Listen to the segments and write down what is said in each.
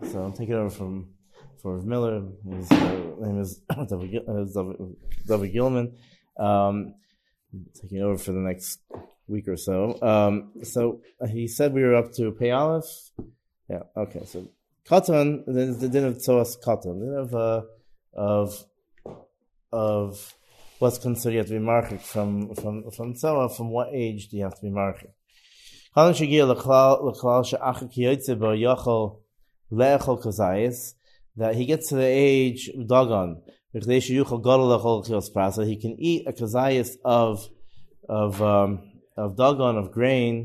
So I'm taking over for Miller. His name is David Gilman. Taking over for the next week or so. So he said we were up to Pei Aleph. Yeah. Okay. So Katan, the din of Tzoas Katan, din of what's considered you have to be marchik from Tzoa. From what age do you have to be marchik? That he gets to the age Dagon, so he can eat a kazayas of Dagon, of grain,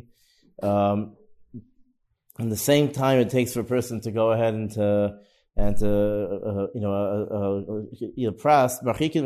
in the same time it takes for a person to go ahead and to eat a pras.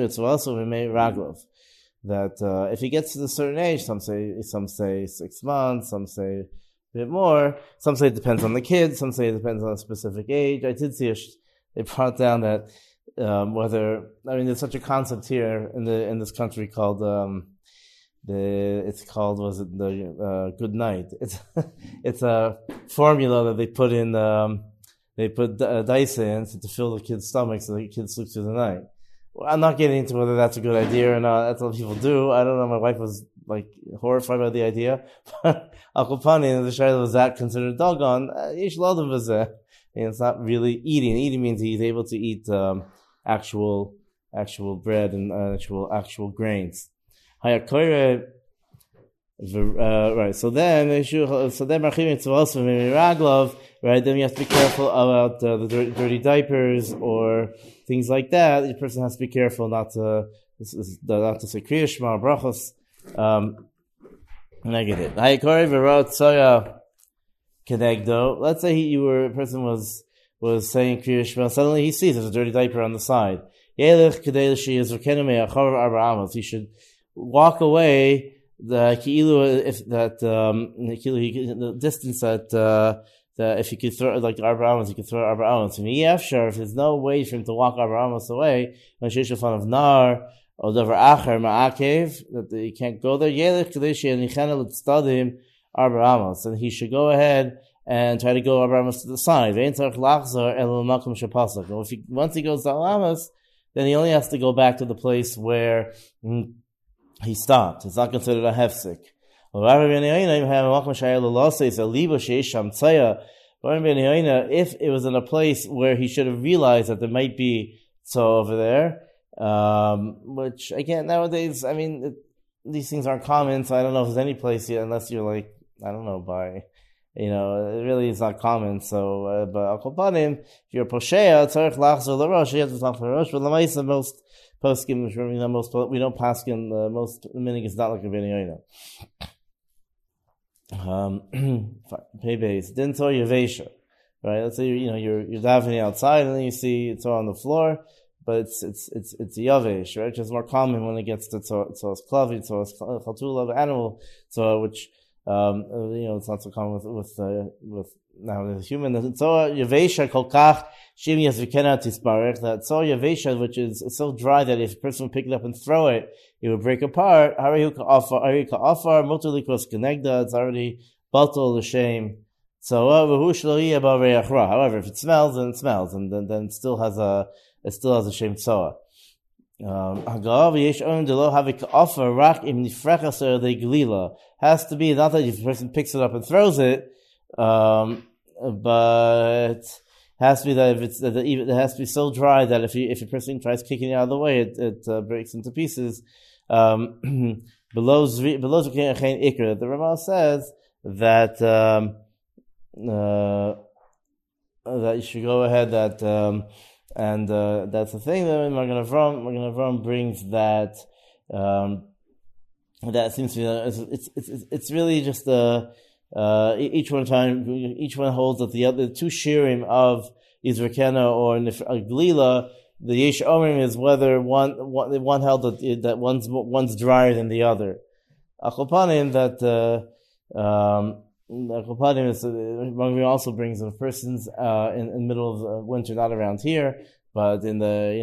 That if he gets to a certain age, some say 6 months, some say a bit more, some say it depends on the kid, some say it depends on a specific age. I did see they brought down that there's such a concept here in this country called good night. It's a formula that they put in dice in to fill the kid's stomach so the kid sleeps through the night. I'm not getting into whether that's a good idea or not. That's what people do. I don't know. My wife was horrified by the idea. But Akopani, the shayla, was that considered dogon? It's not really eating. Eating means he's able to eat actual bread and actual grains. Right. So then right? Then you have to be careful about the dirty diapers or things like that. The person has to be careful not to say Kriya Shema or brachos. Negative. Let's say a person was saying Kriya Shema. Suddenly he sees there's a dirty diaper on the side. He should walk away the distance that if you could throw like Arba Amos, you could throw Arba Amos. If there's no way for him to walk Arba Amos away, when she's in front of Nar or Davar Acher Ma'akev, that he can't go there. Arba Amos, and he should go ahead and try to go Arba Amos to the side. Once he goes to Amos, then he only has to go back to the place where he stopped. It's not considered a hefsek. If it was in a place where he should have realized that there might be over there, which again nowadays, these things aren't common, so I don't know if there's any place yet, unless you're it really is not common. So, but if you're a poshea, tzarich lachzor l'rosh, you have to talk to the rosh. But l'maisa, most poskim, we don't paskin. Most minig is not like a Rabbeinu Yoina. Pay base. Didn't tell you Vesha, right? Let's say you're davening outside and then you see it's all on the floor, but it's a yavesh, right? Which is more common when it gets to tzos klavi, tzos chatula, animal, which it's not so common with now the human. Tzor yavesha kolkach shim yasvikena tisparech. That tzor yavesha, which is so dry that if a person would pick it up and throw it, it would break apart. Hariyuka afar motulikos kenegda. It's already batal l'shem. However, if it smells, then it smells, and then it still has a shem tzoa. Has to be not that if the person picks it up and throws it, but has to be that it has to be so dry that if a person tries kicking it out of the way, it breaks into pieces. Below ikra, the Ramah says that that you should go ahead and that's the thing that Magen Avraham brings that that seems to be it's really just each one holds that the other two shirim of Izrakena or Glila, the Yesh Omrim is whether one held that one's drier than the other. Achopanim that Achopanim is Magen also brings in persons in the middle of winter, not around here, but in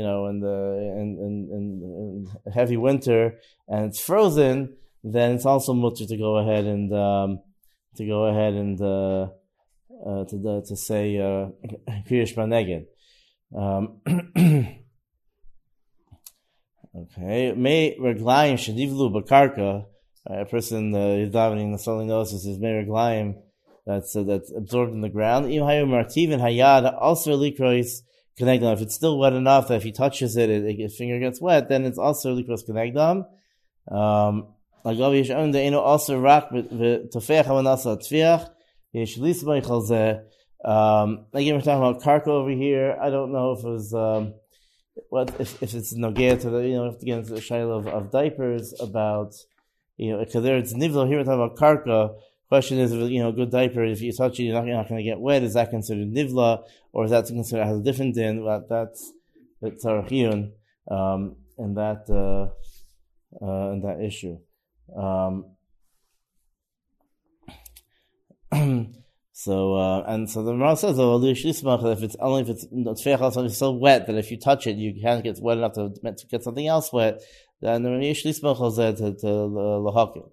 heavy winter and it's frozen, then it's also mutter to go ahead and to say Kriya Shema Neged. Okay, May Reglaim Shadivlu Bakarka. A person is davening the suddenly notices his May Reglaim that's absorbed in the ground. Im Hayu Martivin Hayad also Likrois Kenegdam. If it's still wet enough that if he touches it, his finger gets wet, then it's also Likrois Kenegdam. Like also rak tofech hamanasa tfiach. Yesh lisbay chalzeh. Again, we're talking about karka over here. I don't know if it was if it's nogea to the again the shaila of diapers about because there it's nivla here we're talking about karka. Question is a good diaper if you touch it you're not going to get wet. Is that considered nivla or is that considered has a different din? That's tarachiyun in that issue. So the Gemara says, if it's so wet that if you touch it, you can't get wet enough to get something else wet, then the lahakil.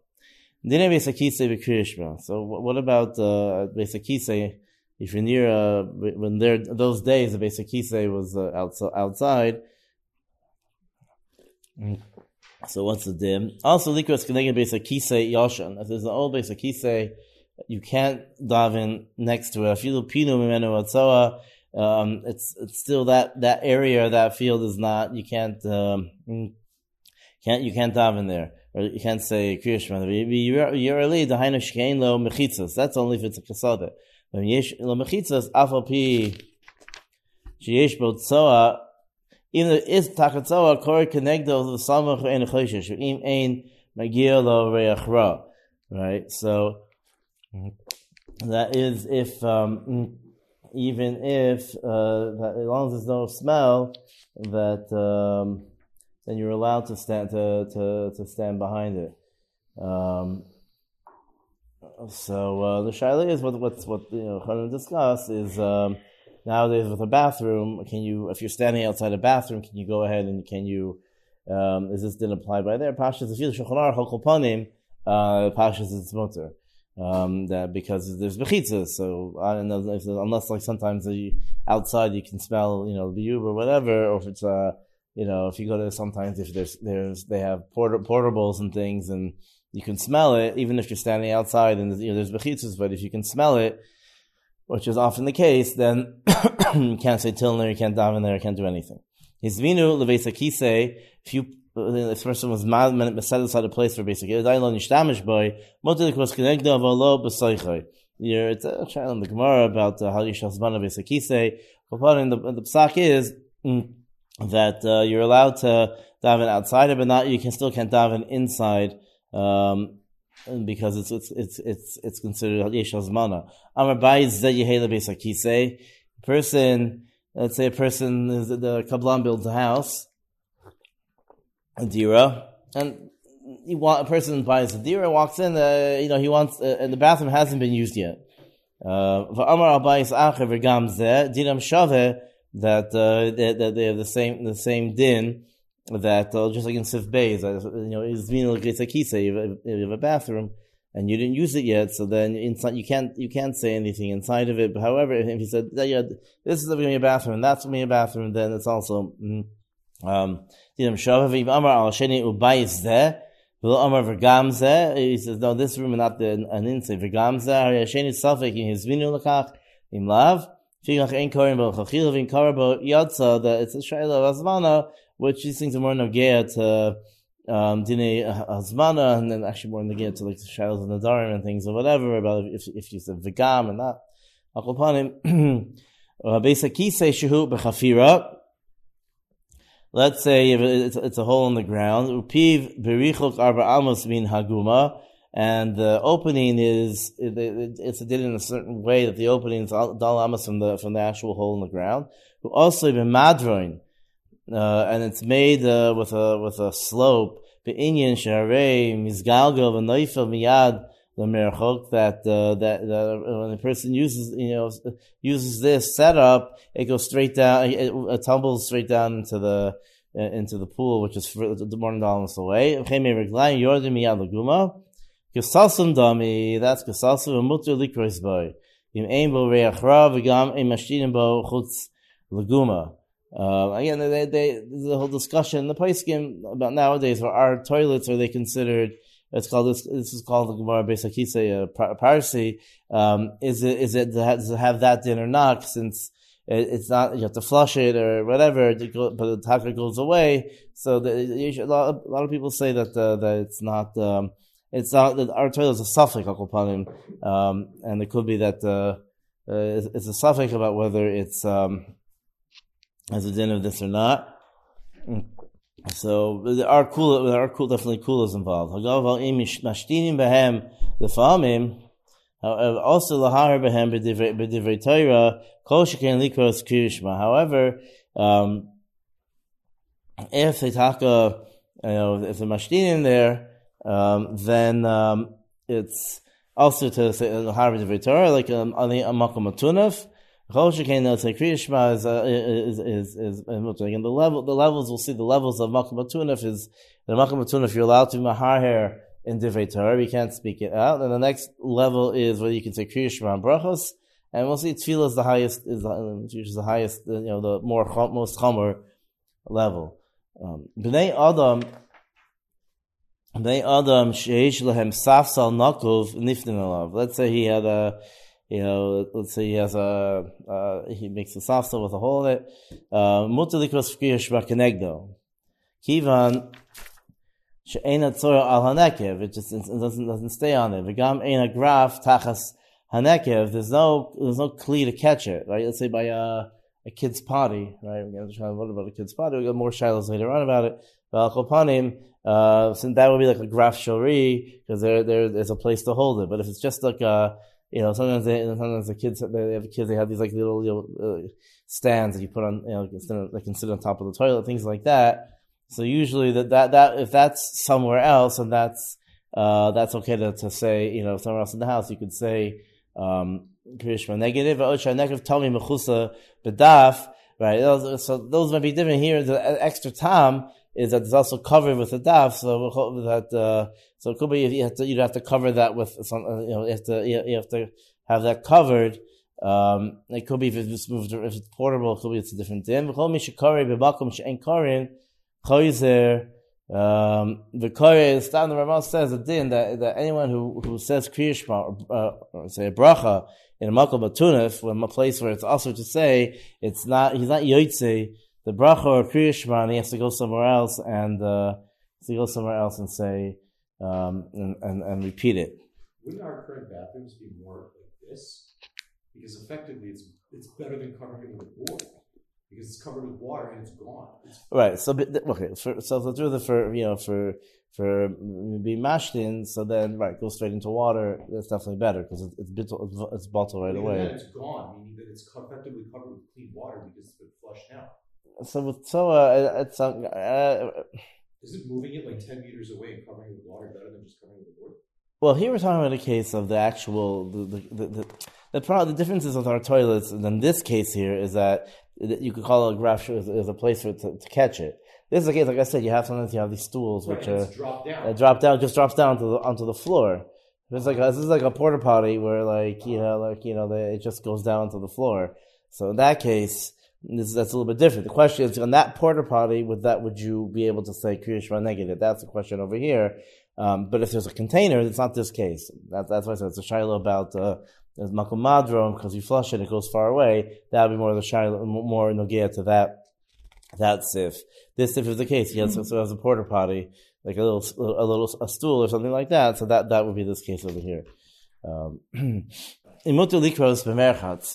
So what about Beis HaKisei? If you're near when there those days the Beis HaKisei was outside. So what's the dim? Also, likros keneged Beis HaKisei yashan. If there's an old Beis HaKisei, you can't daven next to it. Afilu pinu mimenu atzoa. It's still that area, that field is not. You can't daven there, or you can't say Kriya Shema. Yerali dahainu shkein lo mechitzas. That's only if it's a kasada. When yesh lo mechitzas afal pi sheyesh bo tzoa. Even though it is takatzoa, kori kenegdo the samach ein choshesh im ein magia lo reach ra. Right, so that is if even if that as long as there's no smell, that then you're allowed to stand to stand behind it. So the shaila is what Chanan discussed is nowadays with a bathroom. Can you, if you're standing outside a bathroom, can you go ahead and can you? Is this didn't apply by there? Pashas if you Shulchan Aruch Hokol Panim, Pashas it's mutter. That because there's bechitzas, so I don't know if unless like sometimes outside you can smell the biyub or whatever, or if it's if you go to sometimes if they have portables and things and you can smell it even if you're standing outside and there's bechitzas, but if you can smell it, which is often the case, then you can't say tilner, you can't daven there, you can't do anything. Hizvinu leveis hakisei, if this person was set aside a place for basically it's a child in the Gemara about how you shall zman beis hakisei. The psak is that you're allowed to daven outside it, but you still can't daven inside because it's considered yeshal zmana. Amar bayis zeh yehela beis hakisei. Person, let's say a person is the kablan builds a house. A dira, and a person buys a dira, walks in, he wants, and the bathroom hasn't been used yet. V'amar abayis acher v'gam zeh, dinam shaveh, that they have the same din, that, just like in Sif Beis, is mean like it's a kisei, you have a bathroom, and you didn't use it yet, so then inside, you can't say anything inside of it, but however, if he said, this is going to be a bathroom, and that's going to be a bathroom, then it's also, he says, no, this room is not an inside. That it's a shayla of azmana, which these things are more nogea to dinei azmana, and then actually more nogea to like the shaylas of nadarim and things or whatever. About if you said v'gam and not akopanim beis hakisei shehu b'chafira. Let's say it's a hole in the ground. Upiv berichok arba amos min haguma, and the opening is it's did in a certain way that the opening is dal amos from the actual hole in the ground. Also been madroin, and it's made with a slope. Be'inyan sharei mizgalgo v'noifel miyad l'merchok, that when the person uses this setup, it goes straight down. It tumbles straight down into the pool, which is more than $1 away. That's kasasum and mutter likrois boy. im ein bo reach ra v'gam im mashtinim bo chutz leguma. Again, there's a whole discussion in the Paiskim about nowadays where our toilets are they considered. It's called this is called the Gemara Beis Hakisei Parsi. Does it have that din or not? Since it's not, you have to flush it or whatever, but the taka goes away. So a lot of people say that it's not that our toilet is a suffix akopanim, and it could be that it's a suffix about whether it's as a din of this or not. So there are definitely kulas involved. However, also lahar behem b'divrei Torah kol sheken likros kirishma. However, if they taka, if the mashtinim there, then it's also to say lahar b'divrei Torah, like on the makom atunaf. Kol sheken say kirishma is again the levels we'll see the levels of makom atunaf is the makom atunaf you're allowed to mahar here in divrei Torah, you can't speak it out. And the next level is where you can say Kriya Shema and Brachos, and we'll see Tefillah is the highest, the most chomer level. Bnei Adam sheish lehem safsal nakov niftin alav. Let's say he had let's say he has he makes a safsal with a hole in it. Mutar likros Kriya Shema kenegdo. Kivan she'ena tzora al hanekev, it just doesn't stay on it. V'gam ena graf tachas hanekev, there's no kli to catch it, right? Let's say by a kid's potty, right? We're going to try to what about a kid's potty? We'll get more shilas later on about it. But since that would be like a graf shori, because there's a place to hold it. But if it's just like sometimes the kids they have these like little stands that you put on, they can sit on top of the toilet, things like that. So usually that if that's somewhere else, and that's okay to say, somewhere else in the house, you could say Krishma negative negative tell me mechusa bedaf, right? So those might be different here. The extra tam is that it's also covered with a daf, so it could be you'd have to cover that with some, you have to have that covered. It could be if it's moved, if it's portable, it could be it's a different din. Choizer, the Korea, the Ramah says a din that anyone who says Kriya Shema or say a bracha in a makom atunif, in a place where it's also to say he's not yoytze the bracha or Kriya Shema, and he has to go somewhere else and say and repeat it. Wouldn't our current bathrooms be more like this? Because effectively, it's better than covering it with a board. Because it's covered with water and it's gone. Right. So okay. So for being mashed in, so then go straight into water. That's definitely better because it's bottled right away. And then it's gone, meaning that it's effectively covered with clean water because it's been flushed out. Is it moving it like 10 meters away and covering it with water better than just covering it with water? Well, here we're talking about a case of the actual the differences with our toilets. And in this case here is that you could call it a graf is a place for it to catch it. This is the case, like I said, sometimes you have these stools which drops down. Just drops down onto the floor. This is like a porta potty where it just goes down to the floor. So in that case, that's a little bit different. The question is, on that porta potty, would you be able to say Kriya Shema negative? That's the question over here. But if there's a container, it's not this case. That's why I said it's a shiloh about there's makom madron, because you flush it goes far away. That would be more of the shiloh, more nogea to that sif. This sif is the case. Yes, so it has a porta potty, like a stool or something like that. So that would be this case over here. Imutu likros b'merchatz.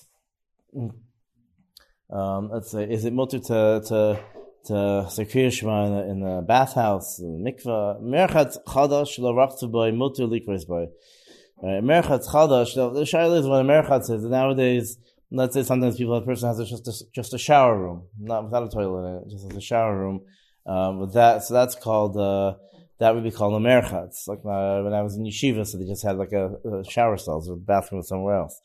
Let's say, is it mutu to say Kriya Shema in the bathhouse, in the mikveh? Merchatz chadash lo rachtu boy mutu likros boy. Merchatz chadash. The shaila is what a merchatz is. Nowadays, let's say sometimes a person has just a shower room, not without a toilet in it, just as a shower room. With that, so that's called that would be called a merchatz. Like when I was in yeshiva, so they just had like a shower stalls or bathroom somewhere else.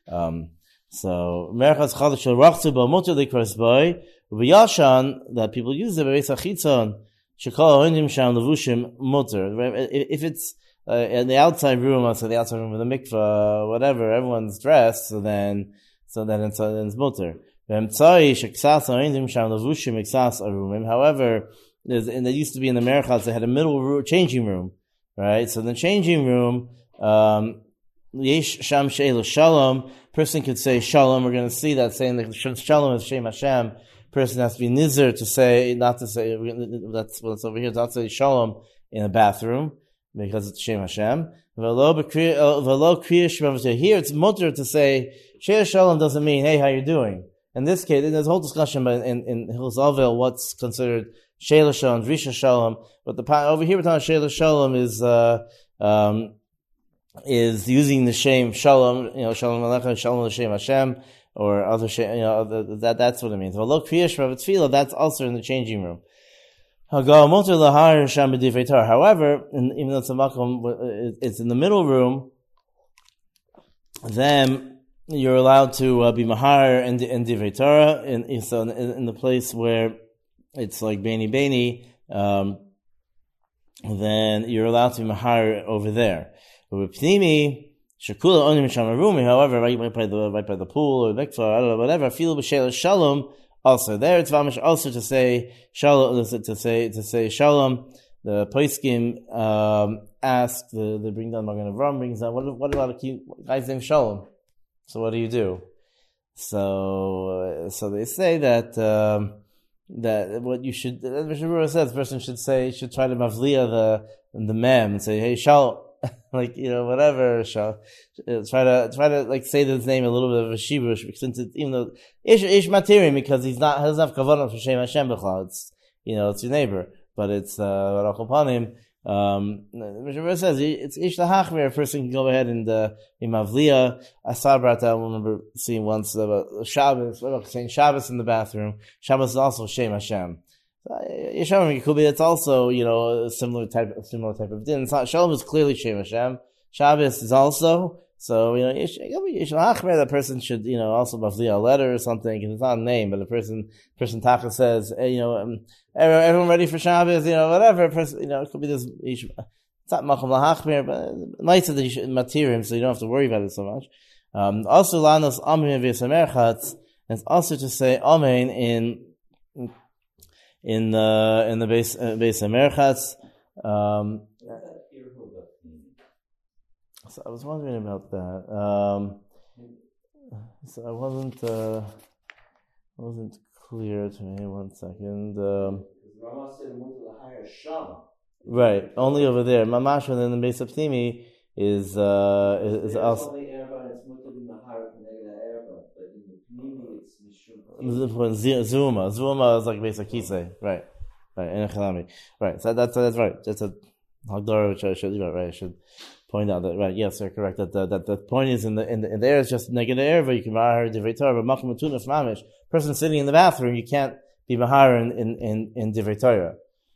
So merchatz chadash lo rachtu boy mutu likros boy. V'yashan, that people use it, beis hachitzon, shekol ha'onim sham levushim muter. If it's in the outside room, also the outside room of the mikvah, whatever, everyone's dressed, so then it's mutter. However, and they used to be in the merchats, they had a middle changing room, right? So the changing room, yesh sham she'el shalom, person could say shalom. We're going to see that saying that shalom is Shem Hashem. Person has to be nizar to say, not to say, that's what's over here, not to say shalom in a bathroom, because it's Shem Hashem. Here it's mutter to say, Shea Shalom doesn't mean, hey, how you doing? In this case, there's a whole discussion in Hilchos Avel what's considered Shea Shalom, Drisha Shalom, but over here we're talking Shea Shalom is using the Shem Shalom, Shalom Aleichem, Shalom L'Shem Hashem, or other Shem, that's what it means. That's also in the changing room. However, even though it's in the middle room, then you're allowed to be mahar in divrei Torah, in the place where it's like beni, then you're allowed to be mahar over there. However, right by the pool or mikvah, I don't know, whatever, feel b'shel shalom. Also, there it's vamish also to say shalom. To say shalom. The poskim ask the bring down Magen Avraham brings down what about a guy's name Shalom? So what do you do? So they say that what you should, as Mishnah Berurah says, the person should try to mavliya the mem and say, hey Shalom. Like, whatever, try to like say his name a little bit of a shibush, since it's, even though ish matirim, because he doesn't have kavanah for Shem Hashem b'chal. It's it's your neighbor, but it's Baruch Upanim. Mishnah says it's ish lahachmir. A person can go ahead and imavliya asar brata. I remember seeing once about Shabbos, saying Shabbos in the bathroom. Shabbos is also Shem Hashem. Yesharim could be. It's also a similar type of din. Shalom is clearly Shem Hashem. Shabbos is also. So that person should also mavliya a letter or something. And it's not a name, but the person Taka says, hey, everyone ready for Shabbos? Whatever. Person it could be this. It's not macham lahachmir, but nice that you should matir him, so you don't have to worry about it so much. Also, lanos amen v'yasamerchatz, and it's also to say amen in the base merchatz. So I was wondering about that. So I wasn't clear to me. 1 second. Right, only over there. Mamash, and then the base of Pnimi is also. Zuma is like basic kisei, right, right. So that's right. That's a hagdara which I should point out that right. Yes, you're correct. That the point is in the air is just negative erva. You can mahar divrei Torah, but makom tunas mamish. Person sitting in the bathroom, you can't be mahar in divrei Torah.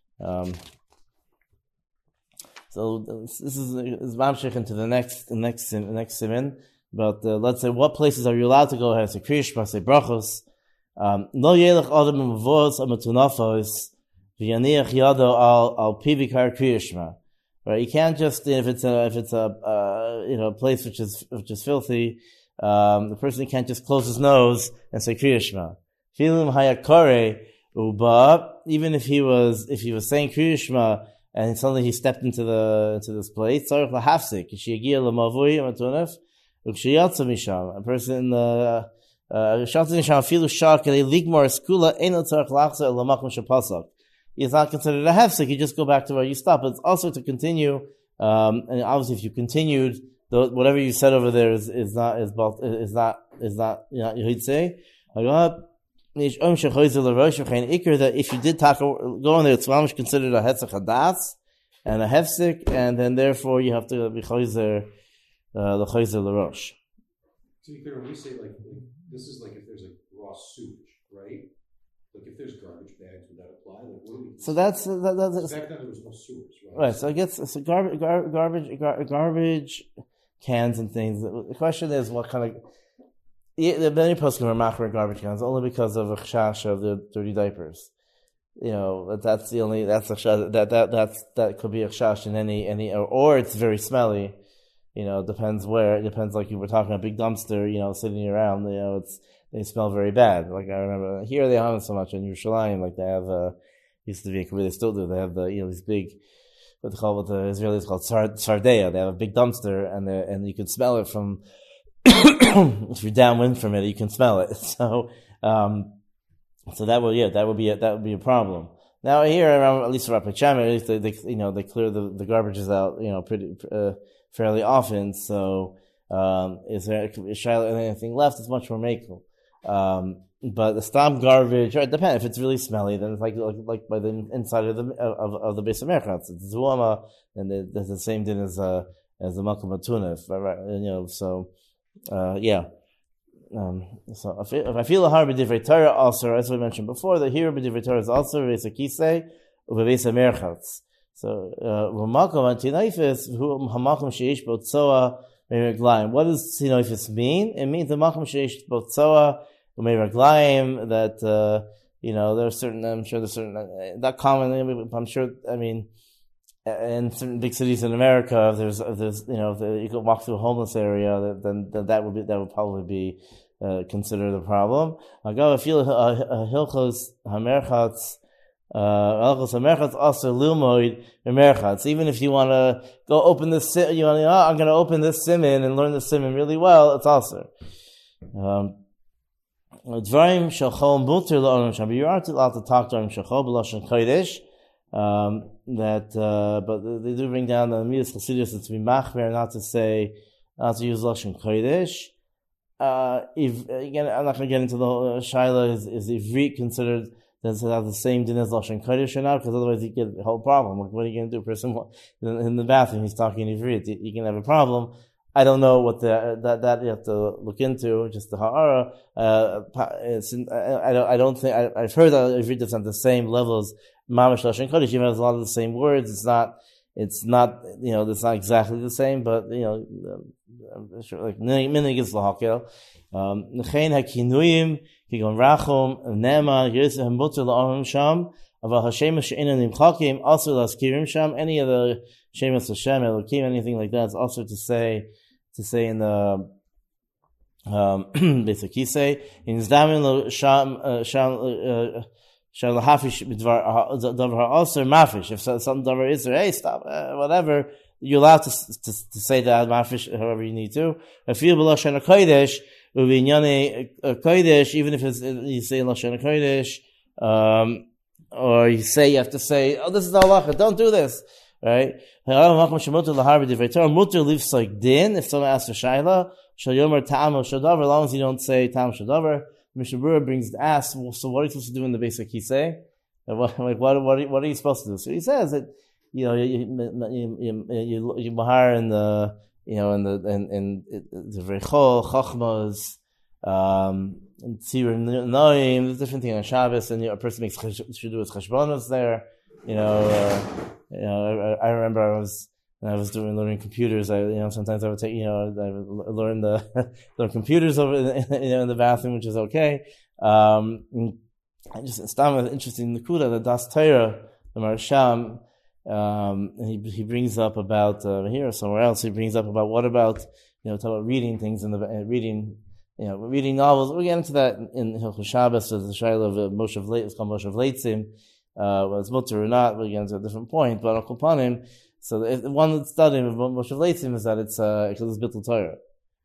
So this is mamshich into the next siman. But let's say, what places are you allowed to go ahead? Say kriyishma, say brachos. No yelech adam mavos amatunafos v'yaniach yado al pivikar kriyishma. Right, you can't just if it's a place which is filthy. The person can't just close his nose and say kriyishma. Filim hayakore uba. Even if he was saying kriyishma and suddenly he stepped into this place, tzarich lahafsik sheyagia lemavui amatunaf. A person is not considered a hefsek. You just go back to where you stop. But it's also to continue. And obviously, if you continued, whatever you said over there is not you'd say. That if you did go in there, it's considered a hetzach hadas and a hefsek, and then therefore you have to be chayzer. The chayzer l'rosh. To be clear, when we say like this is like if there's like raw sewage, right? Like if there's garbage bags, would that apply? Like what do we? So that's back then there was no sewage, right? Right. So I guess garbage cans and things. The question is what kind of. The many poskim are machmer garbage cans only because of a chash of the dirty diapers. that's the only, that's a that could be a chash in any, or it's very smelly. It depends where. It depends, like you were talking about, big dumpster, sitting around. They smell very bad. Like I remember here they haven't so much in Yerushalayim. Like they have used to be, they still do. They have these big, what the Israelis call sardeya. They have a big dumpster, and you can smell it from if you're downwind from it, you can smell it. So that would be a problem. Now here around, at least for Rapacham, they clear the garbages out, pretty fairly often. So is there anything left? It's much more makel. But the stam garbage, it depends. If it's really smelly, then it's like by the inside of the Beis HaMerchatz. It's zuama, and there's the same thing as the makom atunif, right? So so if I feel a har b'divrei Torah also, as we mentioned before, the here b'divrei Torah is also Beis HaKisei u'Beis HaMerchatz. So v'makom antinaifis hu hamakom sheish bo tzoa me'reglaim. What does tinaifis mean? It means the makom sheish bo tzoa me'reglaim, that there are certain, I'm sure there's certain, not common, I'm sure, I mean, in certain big cities in America, if there's if you could walk through a homeless area, then that would probably be considered a problem. I feel hilchos hamerchatz, also lilmoid hamerchatz. Even if you want to go open this, I'm going to open this siman and learn the siman really well, it's also. Dvarim shachol muter la'olam sham. You aren't allowed to talk to shachol b'lashon kodesh. But they do bring down the Midas Chasidus to be machmer, not to use lashon kodesh. Again, I'm not going to get into the whole shaila. Is ivrit considered does it have the same din as lashon kodesh or not? Because otherwise you get a whole problem. Like, what are you going to do? A person in the bathroom, he's talking ivrit. You can have a problem. I don't know what that you have to look into. Just the ha'ara. I don't think I've heard that ivrit is on the same level as mamash lashon kodesh. Even has a lot of the same words. It's not it's not exactly the same, but I'm sure, like minig is lahakel. Nechein hakinuyim kigon rachum nema yirtzeh muter la'arim sham aval hashemesh she'enan nimchakim also laskirim sham. Any of the shemas Hashem Elokim, anything like that, is also to say in the Beis HaKisei in zdamin lo sham shall hafish b'dvar davar also mafish. If some davar is there, hey, stop, whatever, you're allowed to say that mafish however you need to. If you b'lashon kodesh uvinyane kodesh, even if you say lashon kodesh, or you have to say, oh, this is the halacha, don't do this, right? Mutter leaves like din. If someone asks for shaila, shal yomer ta'am shadavar, as long as you don't say ta'am shadavar. Mishnah Berurah brings the ask. Well, so what are you supposed to do in the Beis HaKisei? What are you supposed to do? So he says that you mahar in the Reichol Chachmas and Tzir Noim. There's different things on Shabbos, and a person should do his cheshbonos there. I remember when I was learning computers, sometimes I would take, I would learn learn computers over, in the bathroom, which is okay. It's interesting, the Kuda, the Das Torah, the Marsham, he brings up about, here or somewhere else, he brings up about what about, talk about reading things reading novels. We'll get into that in Hilchos Shabbos, so the Shaila of Moshe of Leit, it's called Moshe of Leitzim, whether it's mutter or not, we'll get into a different point, but Al Kopanim, so the one that's studying of Moshe of Leitzim is that it's Bittul Torah.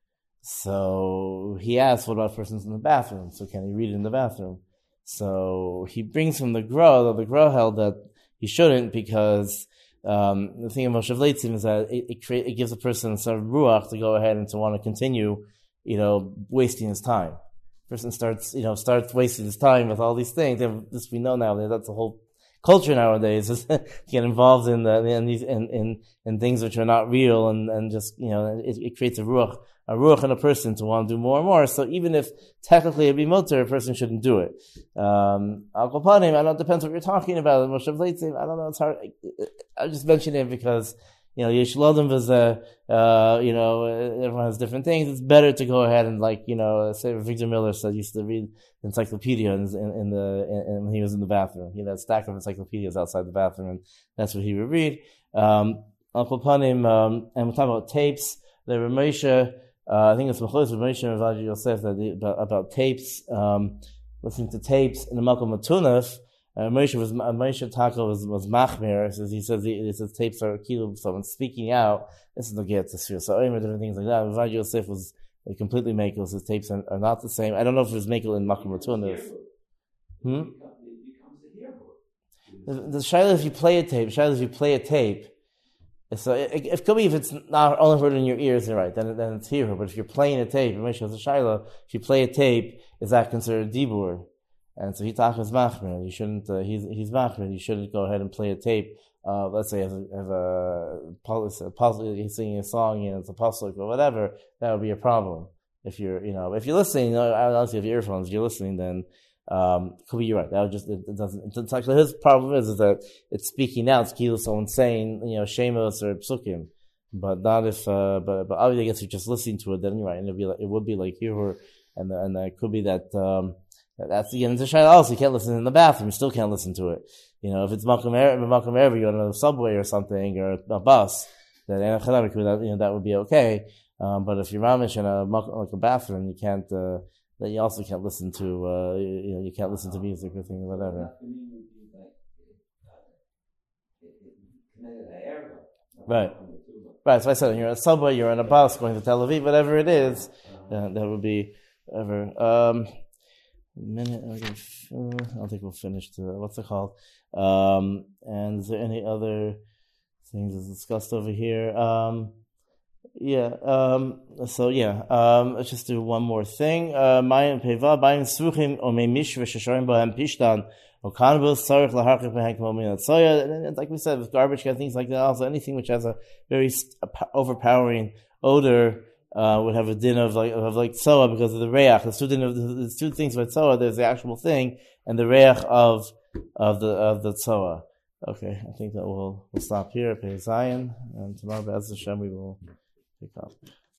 So he asks, what about persons in the bathroom? So can he read in the bathroom? So he brings from the Gra, the Gra held that he shouldn't, because the thing of Moshe of Leitzim is that it gives a person a sort of ruach to go ahead and to want to continue, wasting his time. Person starts wasting his time with all these things. This we know now, that's the whole culture nowadays, is to get involved in things which are not real, and just, it creates a ruach in a person to want to do more and more. So even if technically it'd be mutter, a person shouldn't do it. Al Kopanim, I don't know, it depends what you're talking about. Moshe of Leitzim, I don't know, it's hard. I just mention it because, Yeshlodim was everyone has different things. It's better to go ahead and say Victor Miller said he used to read encyclopedia when he was in the bathroom. He had a stack of encyclopedias outside the bathroom, and that's what he would read. Uncle Panim, and we're talking about tapes. The Ramesha, I think it's Mechos Ramesha and Rav Yosef about tapes, listening to tapes in the Malcolm Matunaf. Moshe Taka was machmir. He says tapes are key to someone speaking out. This is the get to sphere. So different things like that. Rav Yosef was completely makel. His tapes are not the same. I don't know if it was makel in Malcolm Matunaf. The shayla if you play a tape. So it could be if it's not only heard in your ears, right? Then it's here. But if you're playing a tape, if you play a tape, is that considered dibur? And so he talks machmir. You shouldn't. He's machmir. You shouldn't go ahead and play a tape. Let's say he's singing a song and it's a pasuk or whatever. That would be a problem. If you're listening, obviously if you have earphones, if you're listening, then could be you're right. That would just it doesn't. It's actually his problem is that it's speaking out. It's kilo someone saying shemos or psukim, but not if. But obviously, I guess if you're just listening to it, then you're right, and it would be like here, and it could be that. That's again it's a shayla. Also, you can't listen in the bathroom. You still can't listen to it. If it's Malcolm Erev, you're on a subway or something or a bus, then that would be okay. But if you're mamish in a bathroom, you can't. Then you also can't listen to you can't listen to music or things or whatever. Right. So I said you're in a subway, you're on a bus going to Tel Aviv, whatever it is, that would be whatever. Minute. I don't think we'll finish what's it called? And is there any other things that's discussed over here? Let's just do one more thing. Like we said, with garbage and things like that, also anything which has a very overpowering odor would have a din of tzoa because of the reach. There's two things about tzoa. There's the actual thing and the reach of the tzoa. Okay, I think that we'll stop here at Pei Zion, and tomorrow, Be'ez Hashem, we will pick up.